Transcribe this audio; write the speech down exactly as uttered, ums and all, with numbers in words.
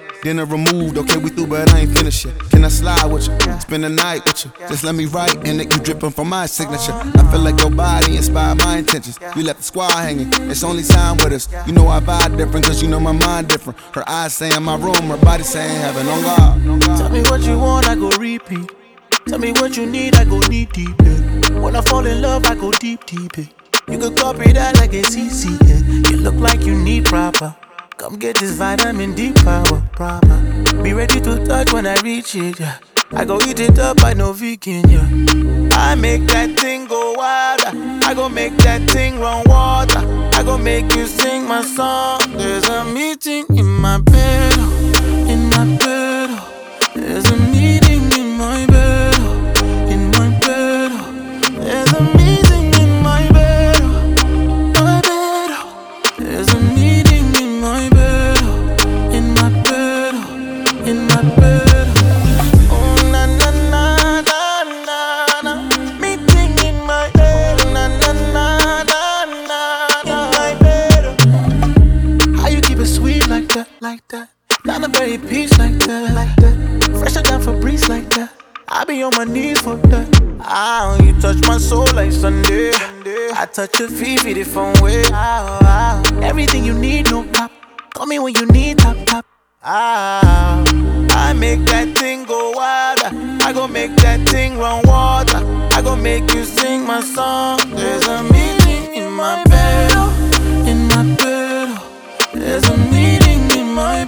Dinner removed, okay, we through, but I ain't finished yet. Can I slide with you? Spend the night with you. Just let me write and it you dripping from my signature. I feel like your body inspired my intentions. You left the squad hanging, it's only time with us. You know I vibe different, cause you know my mind different. Her eyes saying my room, her body saying heaven on God. Tell me what you want, I go repeat. Tell me what you need, I go deep, deep, yeah. When I fall in love, I go deep, deep, yeah. You can copy that like it's easy, yeah. You look like you need proper. Come get this vitamin D power, proper. Be ready to touch when I reach it, yeah. I go eat it up, I know vegan, yeah. I make that thing go wilder. I go make that thing run water. I go make you sing my song. There's a meeting in my bed, oh, in my bed, oh. There's a meeting in my bed, oh, in my bed, oh. There's a meeting in my bed, oh, my bed, oh. There's a meeting in my bed, oh, in my bed, oh, in my bed, oh. Oh na na na na na na. Meeting in my bed, oh na na na na na. In my bed, oh. How you keep it sweet like that, like that? Not a very peace like that, like that. Fresher than Febreze like that. I be on my knees for that. Ah, you touch my soul like Sunday. I touch your feet, feet different way. Ah, ah. Everything you need, no pop. Call me when you need top, top. Ah, I make that thing go wilder. I go make that thing run water. I go make you sing my song. There's a meeting in my bed, oh, in my bed, oh. There's a meeting in my bed.